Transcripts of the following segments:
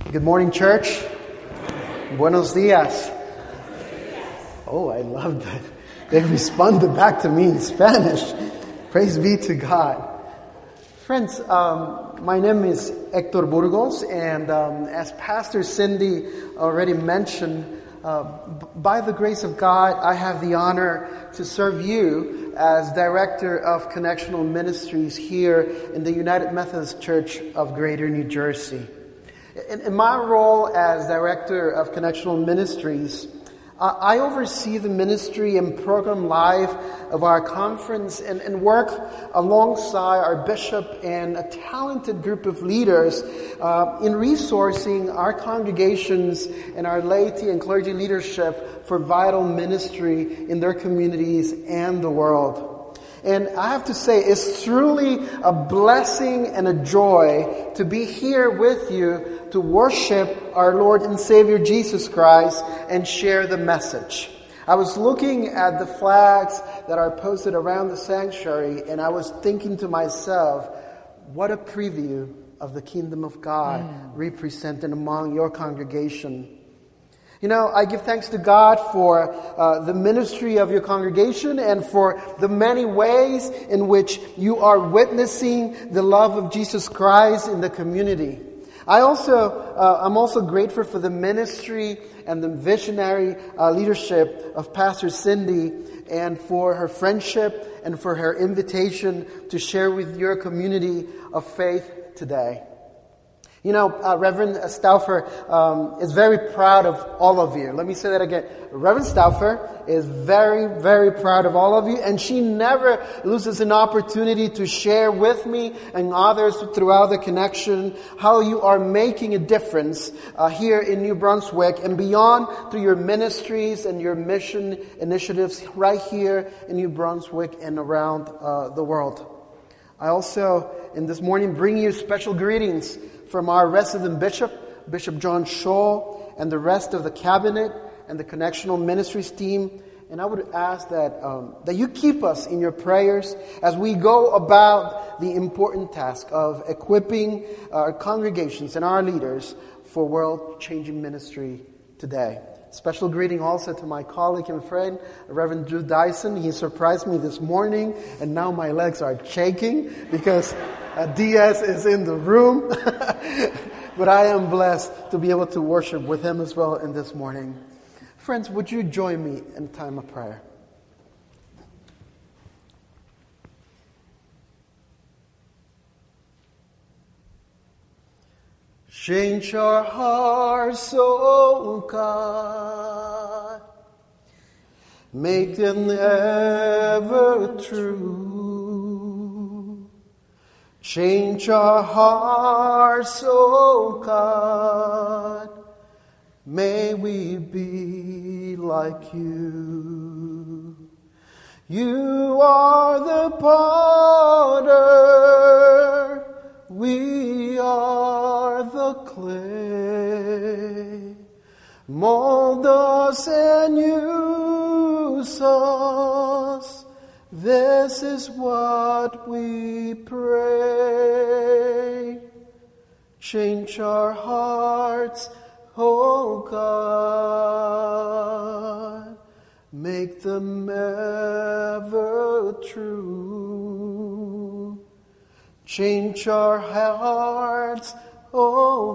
Good morning, church. Buenos dias. Oh, I love that. They responded back to me in Spanish. Praise be to God. Friends, my name is Hector Burgos, and as Pastor Cindy already mentioned, by the grace of God, I have the honor to serve you as Director of Connectional Ministries here in the United Methodist Church of Greater New Jersey. In my role as Director of Connectional Ministries, I oversee the ministry and program life of our conference and work alongside our bishop and a talented group of leaders in resourcing our congregations and our laity and clergy leadership for vital ministry in their communities and the world. And I have to say, it's truly a blessing and a joy to be here with you to worship our Lord and Savior Jesus Christ and share the message. I was looking at the flags that are posted around the sanctuary, and I was thinking to myself, what a preview of the kingdom of God represented among your congregation. You know, I give thanks to God for the ministry of your congregation and for the many ways in which you are witnessing the love of Jesus Christ in the community. I'm also grateful for the ministry and the visionary leadership of Pastor Cindy and for her friendship and for her invitation to share with your community of faith today. You know, Reverend Stauffer is very proud of all of you. Let me say that again. Reverend Stauffer is very, very proud of all of you, and she never loses an opportunity to share with me and others throughout the connection how you are making a difference here in New Brunswick and beyond through your ministries and your mission initiatives right here in New Brunswick and around the world. I also, in this morning, bring you special greetings from our resident bishop, Bishop John Scholl, and the rest of the cabinet and the Connectional Ministries team. And I would ask that you keep us in your prayers as we go about the important task of equipping our congregations and our leaders for world-changing ministry today. Special greeting also to my colleague and friend, Reverend Drew Dyson. He surprised me this morning, and now my legs are shaking because Diaz is in the room. But I am blessed to be able to worship with him as well in this morning. Friends, would you join me in a time of prayer? Change our hearts, O God, make them ever true. Change our hearts, O God, may we be like you. You are the potter, we are the clay. Mold us and use us. This is what we pray. Change our hearts, O God. Make them ever true. Change our hearts, O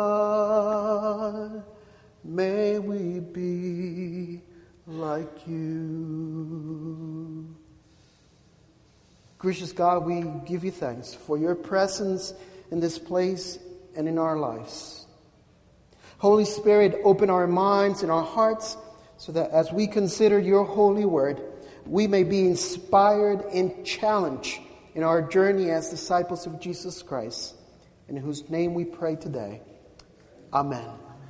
God. May we be like you. Gracious God, we give you thanks for your presence in this place and in our lives. Holy Spirit, open our minds and our hearts so that as we consider your holy word, we may be inspired and challenged in our journey as disciples of Jesus Christ, in whose name we pray today. Amen.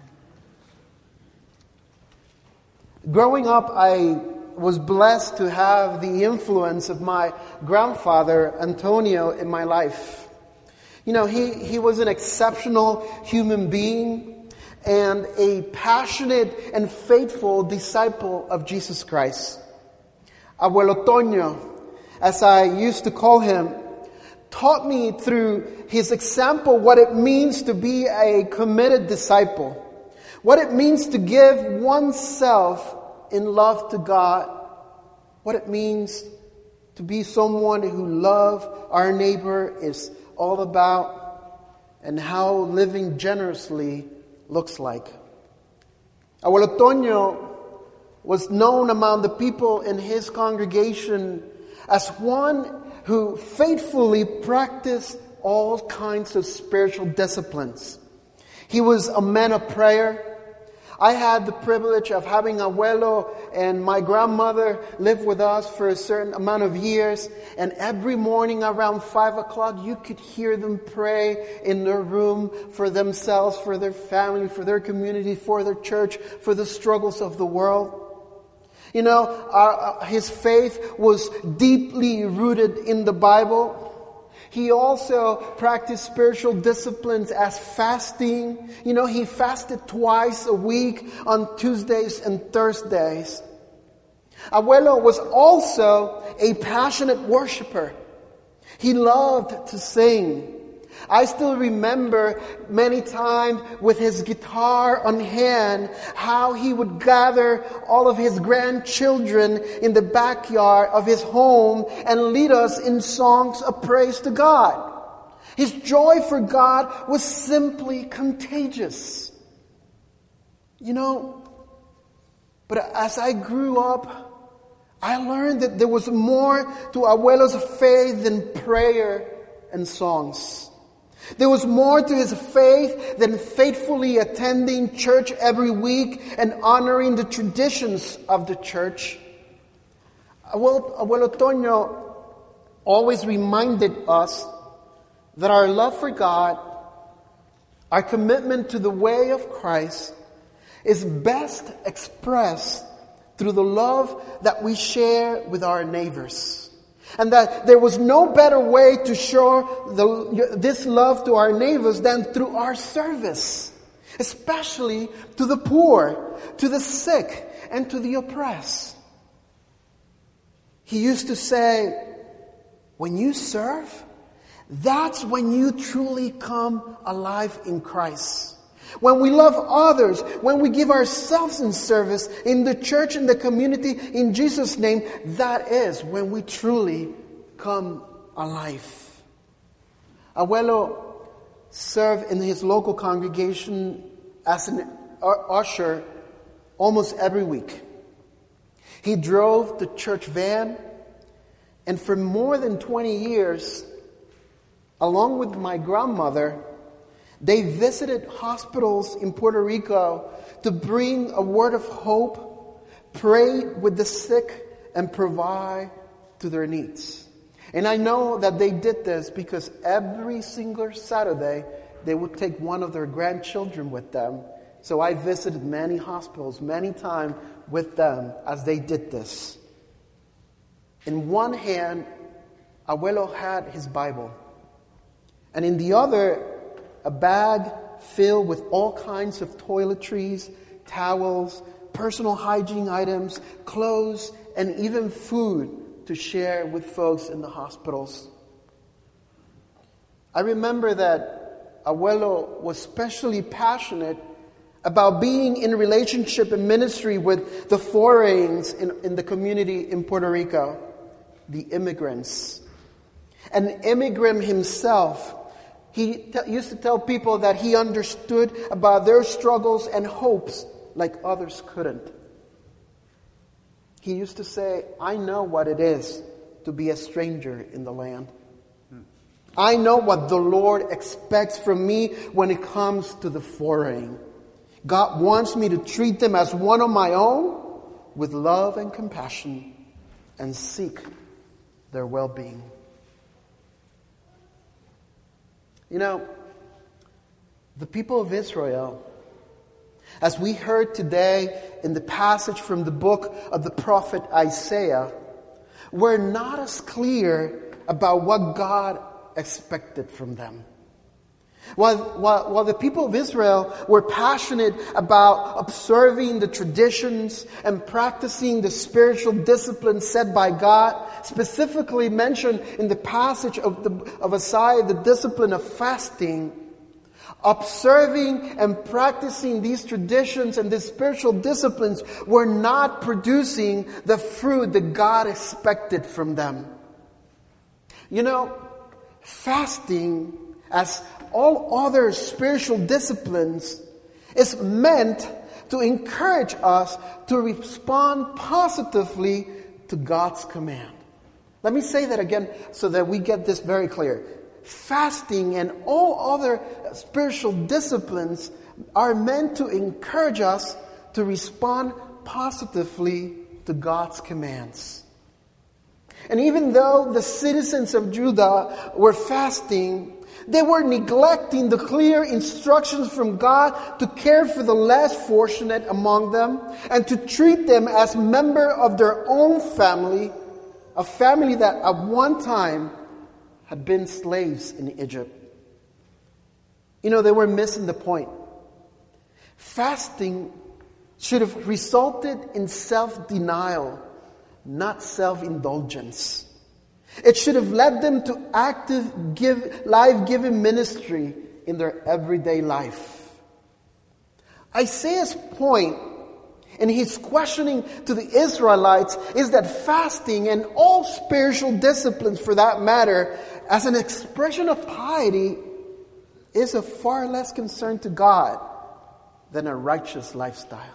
Growing up, I was blessed to have the influence of my grandfather, Antonio, in my life. You know, he was an exceptional human being and a passionate and faithful disciple of Jesus Christ. Abuelo Toño, as I used to call him, taught me through his example what it means to be a committed disciple, what it means to give oneself in love to God, what it means to be someone who love our neighbor is all about, and how living generously looks like. Abuelo Toño was known among the people in his congregation as one who faithfully practiced all kinds of spiritual disciplines. He was a man of prayer. I had the privilege of having Abuelo and my grandmother live with us for a certain amount of years. And every morning around 5 o'clock, you could hear them pray in their room for themselves, for their family, for their community, for their church, for the struggles of the world. You know, his faith was deeply rooted in the Bible. He also practiced spiritual disciplines as fasting. You know, he fasted twice a week on Tuesdays and Thursdays. Abuelo was also a passionate worshiper. He loved to sing. I still remember many times with his guitar on hand how he would gather all of his grandchildren in the backyard of his home and lead us in songs of praise to God. His joy for God was simply contagious. You know, but as I grew up, I learned that there was more to Abuelo's faith than prayer and songs. There was more to his faith than faithfully attending church every week and honoring the traditions of the church. Abuelo Toño always reminded us that our love for God, our commitment to the way of Christ, is best expressed through the love that we share with our neighbors. And that there was no better way to show this love to our neighbors than through our service. Especially to the poor, to the sick, and to the oppressed. He used to say, when you serve, that's when you truly come alive in Christ. When we love others, when we give ourselves in service in the church, in the community, in Jesus' name, that is when we truly come alive. Abuelo served in his local congregation as an usher almost every week. He drove the church van, and for more than 20 years, along with my grandmother, they visited hospitals in Puerto Rico to bring a word of hope, pray with the sick, and provide to their needs. And I know that they did this because every single Saturday, they would take one of their grandchildren with them. So I visited many hospitals, many times with them as they did this. In one hand, Abuelo had his Bible. And in the other, a bag filled with all kinds of toiletries, towels, personal hygiene items, clothes, and even food to share with folks in the hospitals. I remember that Abuelo was especially passionate about being in relationship and ministry with the foreigners in the community in Puerto Rico, the immigrants. An immigrant himself, he used to tell people that he understood about their struggles and hopes like others couldn't. He used to say, I know what it is to be a stranger in the land. I know what the Lord expects from me when it comes to the foreign. God wants me to treat them as one of my own with love and compassion and seek their well-being. You know, the people of Israel, as we heard today in the passage from the book of the prophet Isaiah, were not as clear about what God expected from them. While the people of Israel were passionate about observing the traditions and practicing the spiritual disciplines set by God, specifically mentioned in the passage of Isaiah, the discipline of fasting, observing and practicing these traditions and these spiritual disciplines were not producing the fruit that God expected from them. You know, fasting, as all other spiritual disciplines, is meant to encourage us to respond positively to God's command. Let me say that again so that we get this very clear. Fasting and all other spiritual disciplines are meant to encourage us to respond positively to God's commands. And even though the citizens of Judah were fasting, they were neglecting the clear instructions from God to care for the less fortunate among them and to treat them as members of their own family, a family that at one time had been slaves in Egypt. You know, they were missing the point. Fasting should have resulted in self-denial, not self-indulgence. It should have led them to active, life-giving ministry in their everyday life. Isaiah's point in his questioning to the Israelites is that fasting and all spiritual disciplines, for that matter, as an expression of piety, is of far less concern to God than a righteous lifestyle.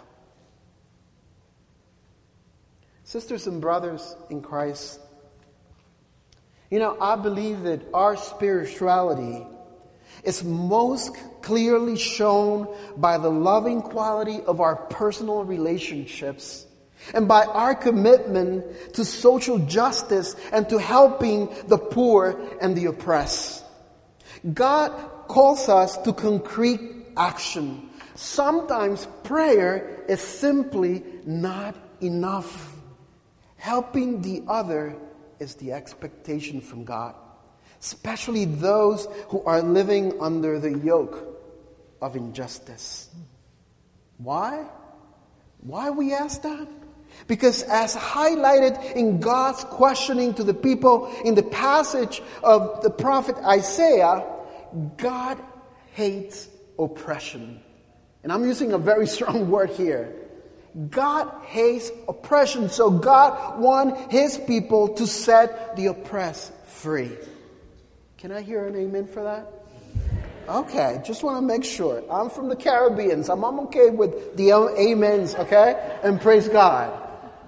Sisters and brothers in Christ, you know, I believe that our spirituality is most clearly shown by the loving quality of our personal relationships and by our commitment to social justice and to helping the poor and the oppressed. God calls us to concrete action. Sometimes prayer is simply not enough. Helping the other is the expectation from God, especially those who are living under the yoke of injustice. Why? Why we ask that? Because as highlighted in God's questioning to the people in the passage of the prophet Isaiah, God hates oppression. And I'm using a very strong word here. God hates oppression, so God wants His people to set the oppressed free. Can I hear an amen for that? Okay, just want to make sure. I'm from the Caribbean, so I'm okay with the amens, okay? And praise God.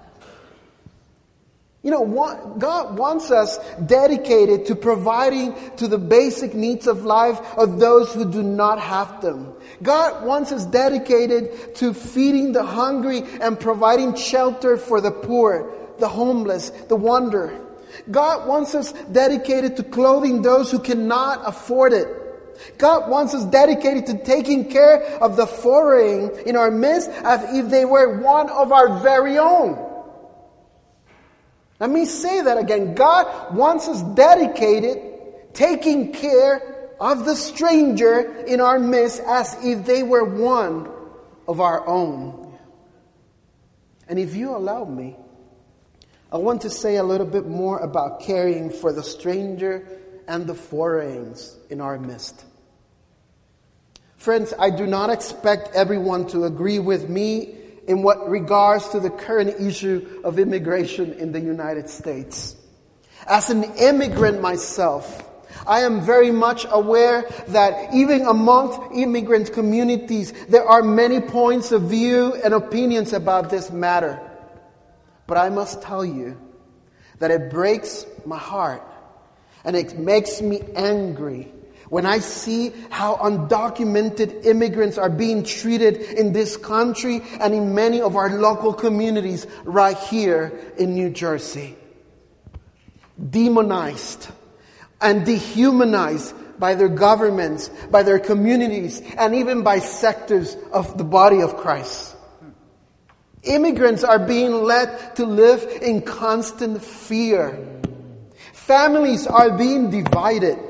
You know, God wants us dedicated to providing to the basic needs of life of those who do not have them. God wants us dedicated to feeding the hungry and providing shelter for the poor, the homeless, the wanderer. God wants us dedicated to clothing those who cannot afford it. God wants us dedicated to taking care of the foreign in our midst as if they were one of our very own. Let me say that again. God wants us dedicated, taking care of the stranger in our midst as if they were one of our own. And if you allow me, I want to say a little bit more about caring for the stranger and the foreigners in our midst. Friends, I do not expect everyone to agree with me in what regards to the current issue of immigration in the United States. As an immigrant myself, I am very much aware that even amongst immigrant communities, there are many points of view and opinions about this matter. But I must tell you that it breaks my heart and it makes me angry when I see how undocumented immigrants are being treated in this country and in many of our local communities right here in New Jersey. Demonized and dehumanized by their governments, by their communities, and even by sectors of the body of Christ. Immigrants are being led to live in constant fear. Families are being divided.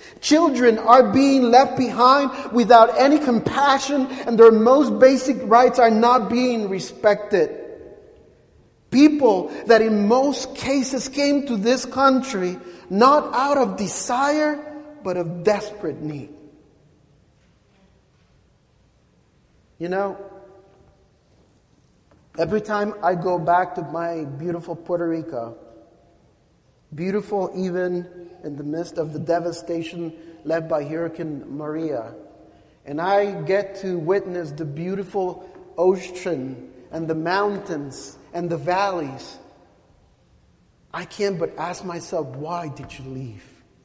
Children are being left behind without any compassion, and their most basic rights are not being respected. People that in most cases came to this country not out of desire, but of desperate need. You know, every time I go back to my beautiful Puerto Rico, beautiful even in the midst of the devastation led by Hurricane Maria, and I get to witness the beautiful ocean and the mountains and the valleys, I can't but ask myself, why did you leave?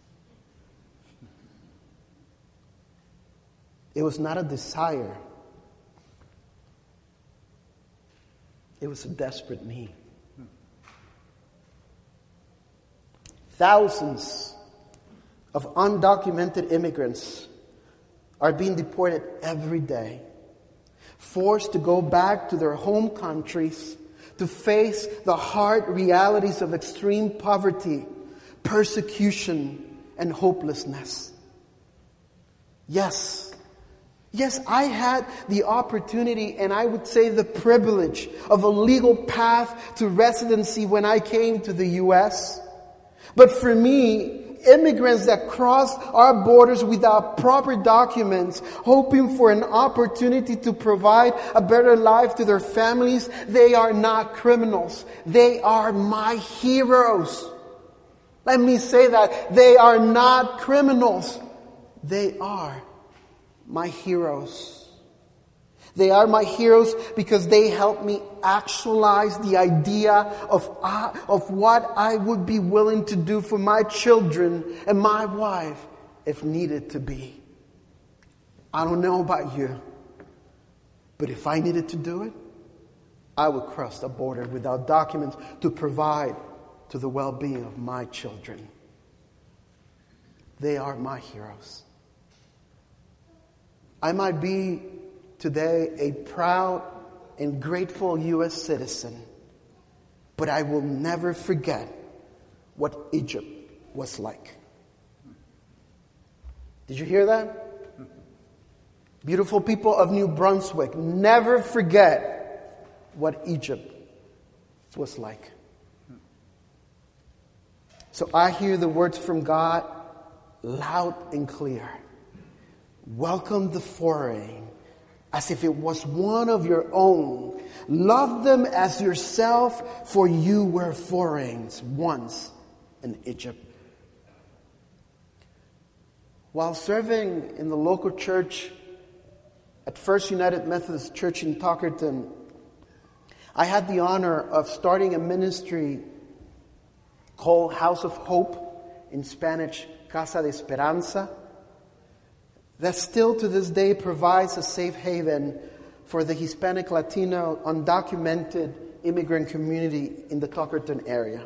It was not a desire. It was a desperate need. Thousands of undocumented immigrants are being deported every day, forced to go back to their home countries to face the hard realities of extreme poverty, persecution, and hopelessness. Yes, I had the opportunity, and I would say the privilege, of a legal path to residency when I came to the U.S. But for me, immigrants that cross our borders without proper documents, hoping for an opportunity to provide a better life to their families, they are not criminals. They are my heroes. Let me say that. They are not criminals. They are my heroes. They are my heroes because they help me actualize the idea of what I would be willing to do for my children and my wife if needed to be. I don't know about you, but if I needed to do it, I would cross the border without documents to provide to the well-being of my children. They are my heroes. I might be today a proud and grateful U.S. citizen, but I will never forget what Egypt was like. Did you hear that? Beautiful people of New Brunswick, never forget what Egypt was like. So I hear the words from God loud and clear. Welcome the foreign as if it was one of your own. Love them as yourself, for you were foreigners once in Egypt. While serving in the local church at First United Methodist Church in Tuckerton, I had the honor of starting a ministry called House of Hope, in Spanish, Casa de Esperanza, that still to this day provides a safe haven for the Hispanic, Latino, undocumented immigrant community in the Tuckerton area.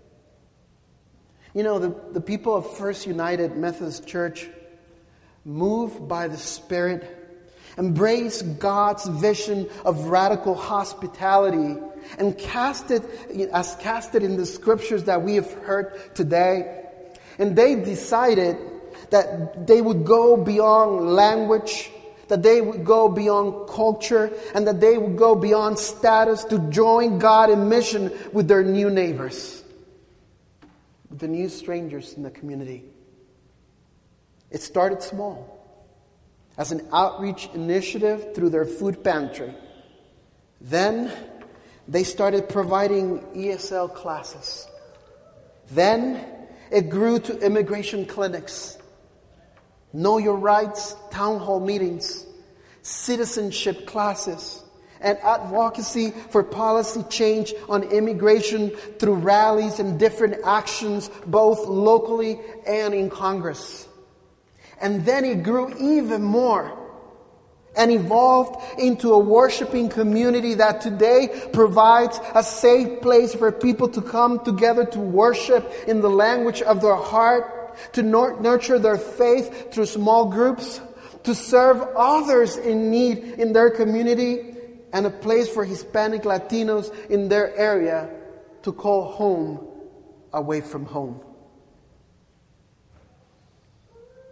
You know, the people of First United Methodist Church, moved by the Spirit, embrace God's vision of radical hospitality and casted in the scriptures that we have heard today. And they decided that they would go beyond language, that they would go beyond culture, and that they would go beyond status to join God in mission with their new neighbors, with the new strangers in the community. It started small, as an outreach initiative through their food pantry. Then they started providing ESL classes. Then it grew to immigration clinics, Know Your Rights town hall meetings, citizenship classes, and advocacy for policy change on immigration through rallies and different actions, both locally and in Congress. And then it grew even more and evolved into a worshiping community that today provides a safe place for people to come together to worship in the language of their heart, to nurture their faith through small groups, to serve others in need in their community, and a place for Hispanic Latinos in their area to call home away from home.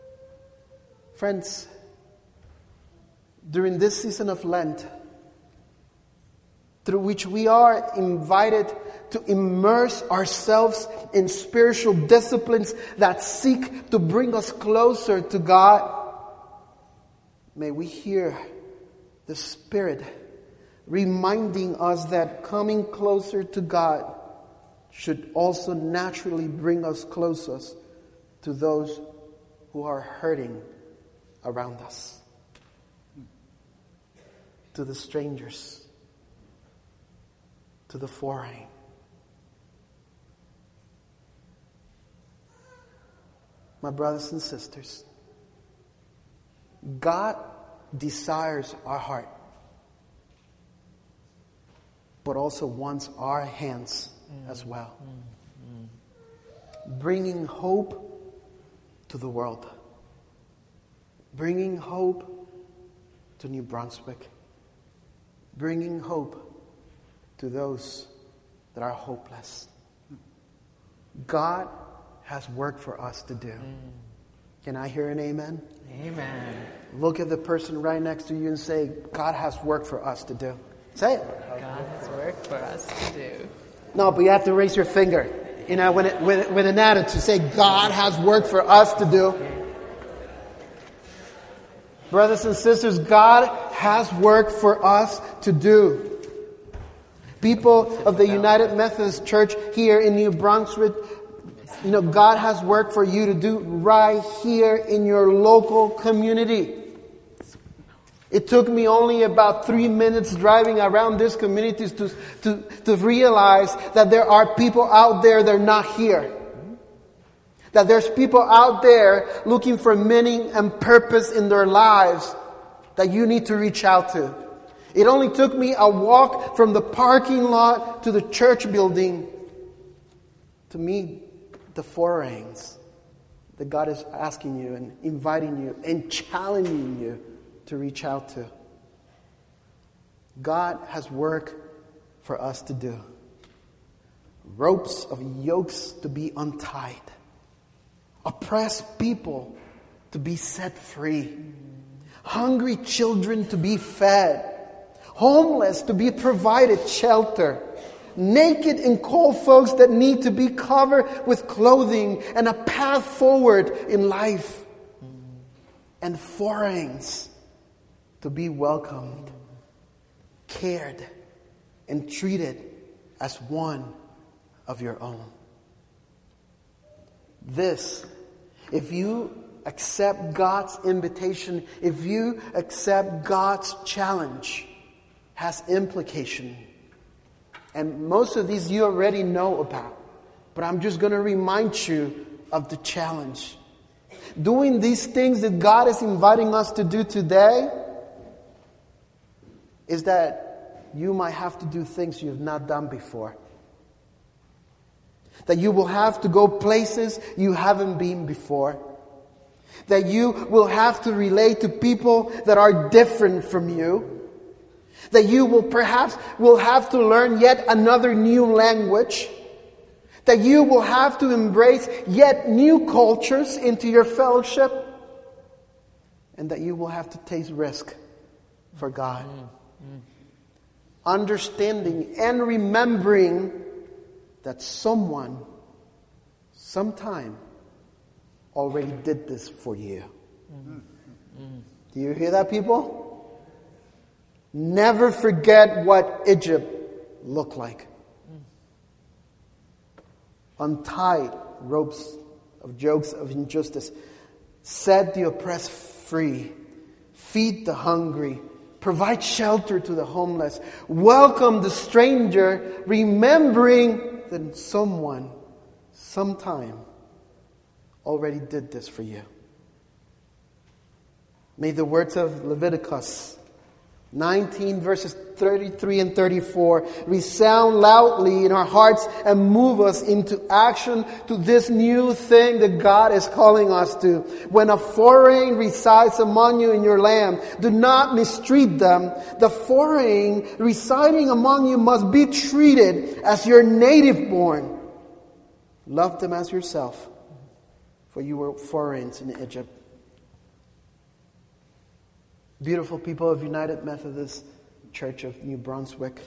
Friends, during this season of Lent, through which we are invited to immerse ourselves in spiritual disciplines that seek to bring us closer to God, may we hear the Spirit reminding us that coming closer to God should also naturally bring us closer to those who are hurting around us, to the strangers, to the foreign. My brothers and sisters, God desires our heart, but also wants our hands as well. Bringing hope to the world. Bringing hope to New Brunswick. Bringing hope to those that are hopeless. God has work for us to do. Can I hear an amen? Amen. Look at the person right next to you and say, God has work for us to do. Say it. God has work for us to do. No, but you have to raise your finger. You know, with an attitude. Say, God has work for us to do. Brothers and sisters, God has work for us to do. People of the United Methodist Church here in New Brunswick, you know, God has work for you to do right here in your local community. It took me only about 3 minutes driving around this community to realize that there are people out there that are not here. That there's people out there looking for meaning and purpose in their lives that you need to reach out to. It only took me a walk from the parking lot to the church building to meet the foreigns that God is asking you and inviting you and challenging you to reach out to. God has work for us to do. Ropes of yokes to be untied. Oppressed people to be set free. Hungry children to be fed. Homeless to be provided shelter. Naked and cold folks that need to be covered with clothing and a path forward in life. And foreigners to be welcomed, cared, and treated as one of your own. This, if you accept God's invitation, if you accept God's challenge, has implication. And most of these you already know about. But I'm just going to remind you of the challenge. Doing these things that God is inviting us to do today is that you might have to do things you have not done before. That you will have to go places you haven't been before. That you will have to relate to people that are different from you. That you will perhaps have to learn yet another new language. That you will have to embrace yet new cultures into your fellowship. And that you will have to take risk for God. Understanding and remembering that someone, sometime, already did this for you. Do you hear that, people? Never forget what Egypt looked like. Untied ropes of jokes of injustice. Set the oppressed free. Feed the hungry. Provide shelter to the homeless. Welcome the stranger, remembering that someone, sometime, already did this for you. May the words of Leviticus 19 verses 33 and 34 resound loudly in our hearts and move us into action to this new thing that God is calling us to. When a foreign resides among you in your land, do not mistreat them. The foreign residing among you must be treated as your native born. Love them as yourself, for you were foreigners in Egypt. Beautiful people of United Methodist Church of New Brunswick,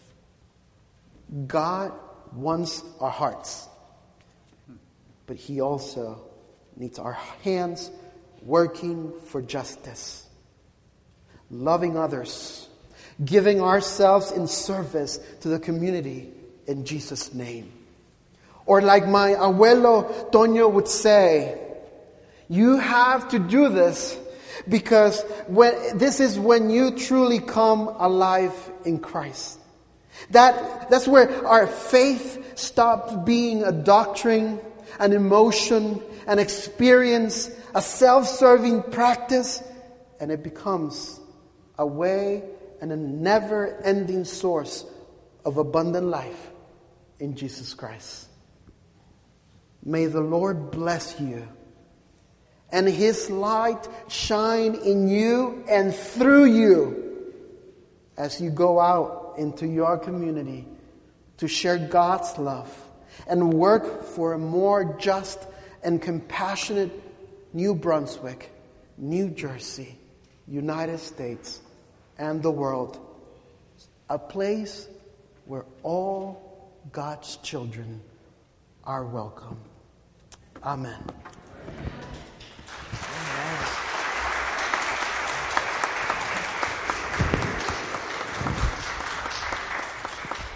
God wants our hearts, but He also needs our hands working for justice, loving others, giving ourselves in service to the community in Jesus' name. Or like my abuelo Toño would say, you have to do this because this is when you truly come alive in Christ. That's where our faith stops being a doctrine, an emotion, an experience, a self-serving practice, and it becomes a way and a never-ending source of abundant life in Jesus Christ. May the Lord bless you and His light shine in you and through you as you go out into your community to share God's love and work for a more just and compassionate New Brunswick, New Jersey, United States, and the world. A place where all God's children are welcome. Amen.